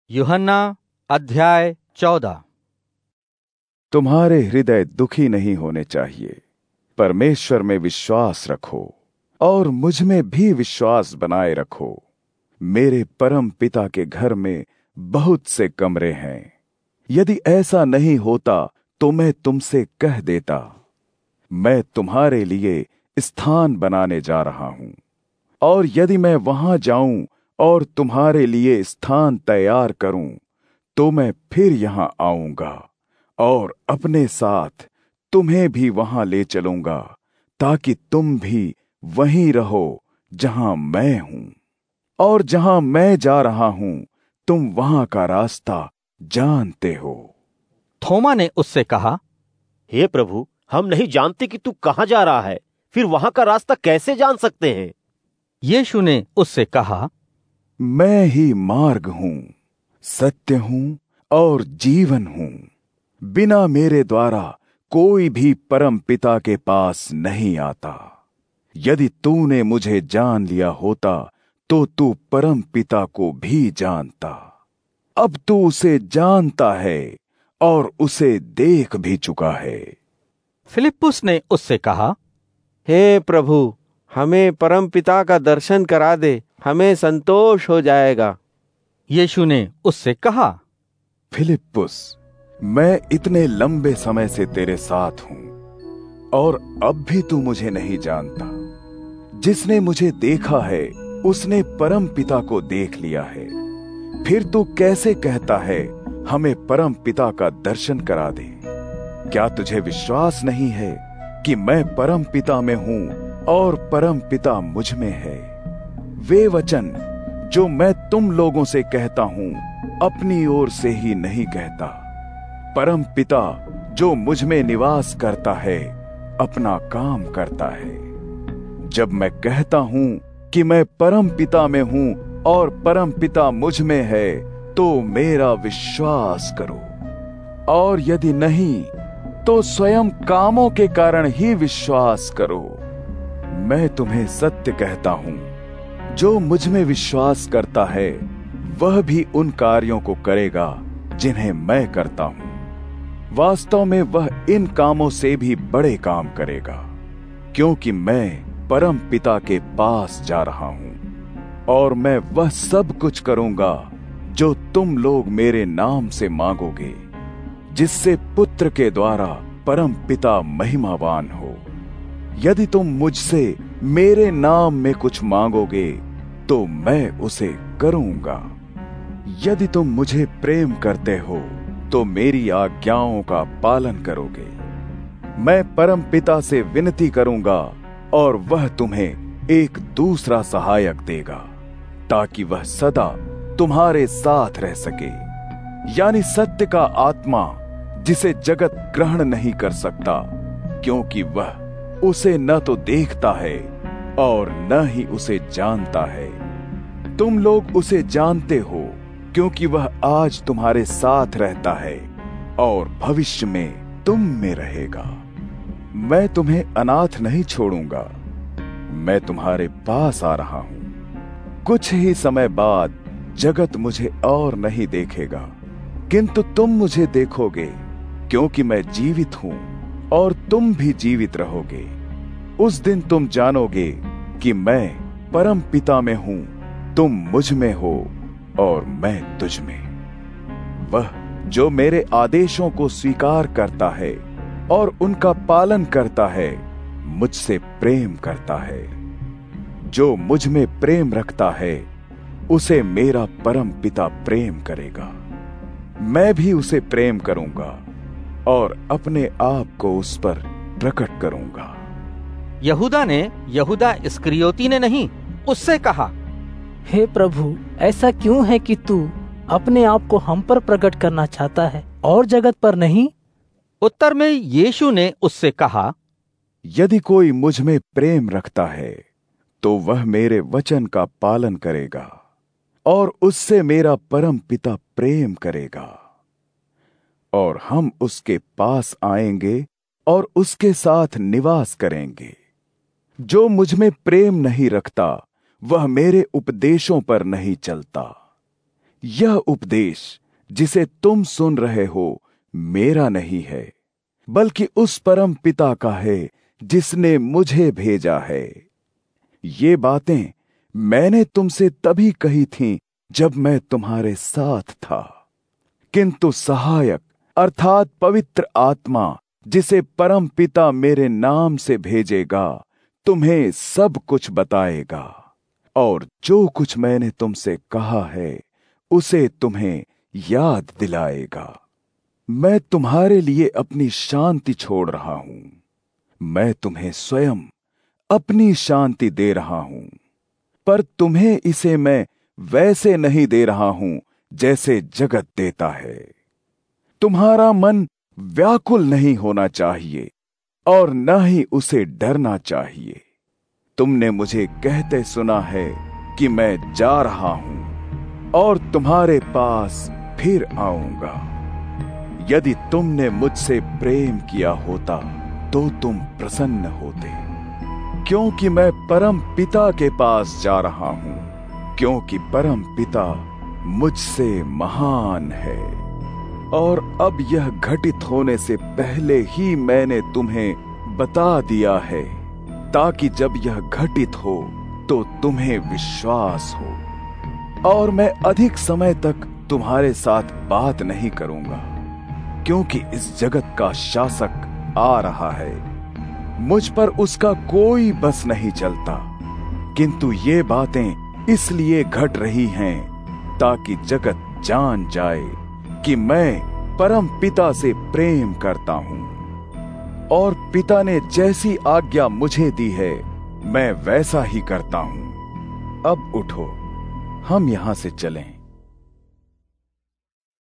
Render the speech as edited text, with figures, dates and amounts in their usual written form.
यूहन्ना अध्याय 14। तुम्हारे हृदय दुखी नहीं होने चाहिए। परमेश्वर में विश्वास रखो और मुझ में भी विश्वास बनाए रखो। मेरे परम पिता के घर में बहुत से कमरे हैं। यदि ऐसा नहीं होता तो मैं तुमसे कह देता। मैं तुम्हारे लिए स्थान बनाने जा रहा हूं, और यदि मैं वहां जाऊं और तुम्हारे लिए स्थान तैयार करूं, तो मैं फिर यहां आऊंगा और अपने साथ तुम्हें भी वहां ले चलूंगा, ताकि तुम भी वहीं रहो जहां मैं हूं। और जहां मैं जा रहा हूं, तुम वहां का रास्ता जानते हो। थोमा ने उससे कहा, हे प्रभु, हम नहीं जानते कि तू कहां जा रहा है, फिर वहां का रास्ता कैसे जान सकते हैं? यीशु ने उससे कहा, मैं ही मार्ग हूं, सत्य हूं और जीवन हूं। बिना मेरे द्वारा कोई भी परम पिता के पास नहीं आता। यदि तूने मुझे जान लिया होता तो तू परम पिता को भी जानता। अब तू उसे जानता है और उसे देख भी चुका है। फिलिप्पुस ने उससे कहा, हे प्रभु, हमें परम पिता का दर्शन करा दे, हमें संतोष हो जाएगा। यीशु ने उससे कहा, फिलिप्पुस, मैं इतने लंबे समय से तेरे साथ हूं और अब भी तू मुझे नहीं जानता। जिसने मुझे देखा है उसने परम पिता को देख लिया है। फिर तू कैसे कहता है, हमें परम पिता का दर्शन करा दे? क्या तुझे विश्वास नहीं है कि मैं परम पिता में हूं और परम पिता मुझ में है? वे वचन जो मैं तुम लोगों से कहता हूं, अपनी ओर से ही नहीं कहता। परम पिता जो मुझ में निवास करता है, अपना काम करता है। जब मैं कहता हूं कि मैं परम पिता में हूं और परम पिता मुझ में है, तो मेरा विश्वास करो। और यदि नहीं, तो स्वयं कामों के कारण ही विश्वास करो। मैं तुम्हें सत्य कहता हूं, जो मुझ में विश्वास करता है, वह भी उन कार्यों को करेगा जिन्हें मैं करता हूं। वास्तव में वह इन कामों से भी बड़े काम करेगा, क्योंकि मैं परम पिता के पास जा रहा हूं। और मैं वह सब कुछ करूंगा जो तुम लोग मेरे नाम से मांगोगे, जिससे पुत्र के द्वारा परम पिता महिमावान हो। यदि तुम मुझसे मेरे नाम में कुछ मांगोगे, तो मैं उसे करूंगा। यदि तुम मुझे प्रेम करते हो, तो मेरी आज्ञाओं का पालन करोगे। मैं परम पिता से विनती करूंगा और वह तुम्हें एक दूसरा सहायक देगा, ताकि वह सदा तुम्हारे साथ रह सके, यानी सत्य का आत्मा, जिसे जगत ग्रहण नहीं कर सकता, क्योंकि वह उसे न तो देखता है और न ही उसे जानता है। तुम लोग उसे जानते हो, क्योंकि वह आज तुम्हारे साथ रहता है और भविष्य में तुम में रहेगा। मैं तुम्हें अनाथ नहीं छोड़ूंगा, मैं तुम्हारे पास आ रहा हूं। कुछ ही समय बाद जगत मुझे और नहीं देखेगा, किंतु तुम मुझे देखोगे, क्योंकि मैं जीवित हूं और तुम भी जीवित रहोगे। उस दिन तुम जानोगे कि मैं परम पिता में हूं, तुम मुझ में हो और मैं तुझ में। वह जो मेरे आदेशों को स्वीकार करता है और उनका पालन करता है, मुझसे प्रेम करता है। जो मुझ में प्रेम रखता है, उसे मेरा परम पिता प्रेम करेगा। मैं भी उसे प्रेम करूंगा और अपने आप को उस पर प्रकट करूंगा। यहूदा इस्करियोती ने नहीं, उससे कहा, हे प्रभु, ऐसा क्यों है कि तू अपने आप को हम पर प्रकट करना चाहता है और जगत पर नहीं? उत्तर में यीशु ने उससे कहा, यदि कोई मुझ में प्रेम रखता है, तो वह मेरे वचन का पालन करेगा, और उससे मेरा परम पिता प्रेम करेगा। और हम उसके पास आएंगे और उसके साथ निवास करेंगे। जो मुझ में प्रेम नहीं रखता, वह मेरे उपदेशों पर नहीं चलता। यह उपदेश जिसे तुम सुन रहे हो मेरा नहीं है, बल्कि उस परम पिता का है जिसने मुझे भेजा है। ये बातें मैंने तुमसे तभी कही थीं जब मैं तुम्हारे साथ था। किंतु सहायक अर्थात पवित्र आत्मा जिसे परम पिता मेरे नाम से भेजेगा, तुम्हें सब कुछ बताएगा और जो कुछ मैंने तुमसे कहा है उसे तुम्हें याद दिलाएगा। मैं तुम्हारे लिए अपनी शांति छोड़ रहा हूं। मैं तुम्हें स्वयं अपनी शांति दे रहा हूं, पर तुम्हें इसे मैं वैसे नहीं दे रहा हूं जैसे जगत देता है। तुम्हारा मन व्याकुल नहीं होना चाहिए और न ही उसे डरना चाहिए। तुमने मुझे कहते सुना है कि मैं जा रहा हूं और तुम्हारे पास फिर आऊंगा। यदि तुमने मुझसे प्रेम किया होता तो तुम प्रसन्न होते, क्योंकि मैं परम पिता के पास जा रहा हूं, क्योंकि परम पिता मुझसे महान है। और अब यह घटित होने से पहले ही मैंने तुम्हें बता दिया है, ताकि जब यह घटित हो तो तुम्हें विश्वास हो। और मैं अधिक समय तक तुम्हारे साथ बात नहीं करूंगा, क्योंकि इस जगत का शासक आ रहा है। मुझ पर उसका कोई बस नहीं चलता, किंतु ये बातें इसलिए घट रही हैं ताकि जगत जान जाए कि मैं परम पिता से प्रेम करता हूं। और पिता ने जैसी आज्ञा मुझे दी है मैं वैसा ही करता हूं। अब उठो, हम यहां से चलें।